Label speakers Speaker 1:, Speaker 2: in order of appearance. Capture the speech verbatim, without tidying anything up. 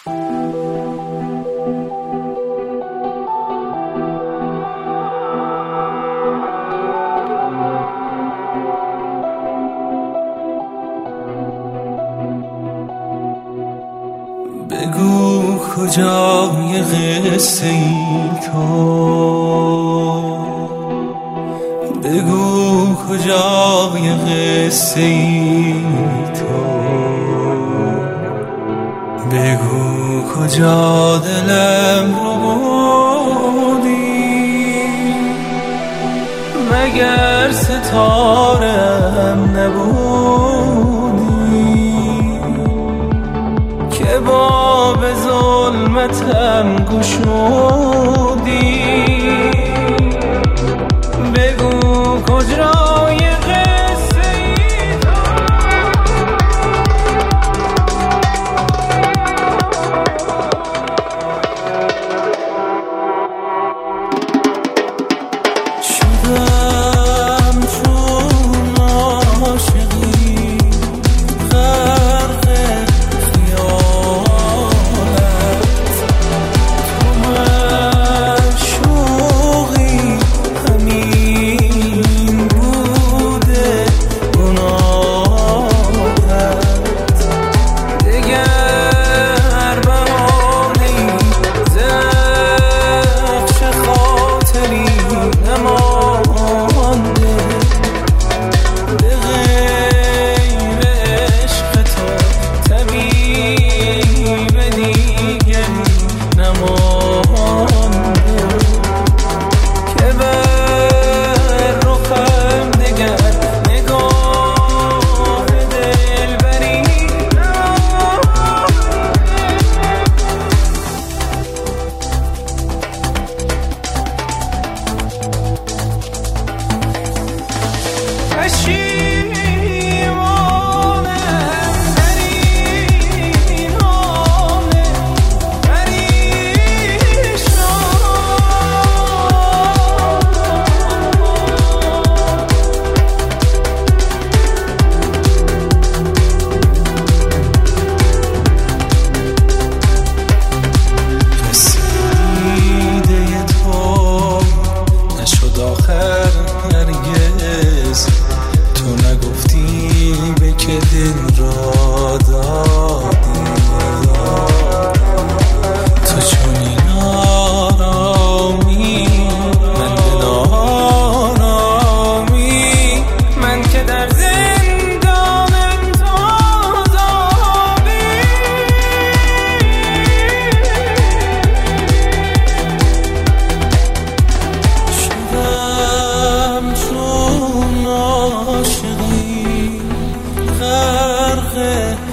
Speaker 1: بگو کجای قصه ای تو، بگو کجای قصه ای تو، بگو کجا دلم رو بودی، مگر ستاره‌ام نبودی که باب ظلمتم گشودی. بگو کجای قصه ای تو، شدم چون عاشقی غرق خیالت، تو معشوقی همین بوده گناهت، دگر بهانه‌ای ز نقش خاطری نمانده، به غیر عشق تو طبیب دیگری نمانده که بر رخم دگر نگاه دلبری پشیمانم در این حال پریشان. رسیده تو نشد آخر هرگز، تو نگفتی به که دل را دادی، تو چنین آرامی من دل آرامی، من که در زندانم تو آزادی. شدم چون عاشقی غرق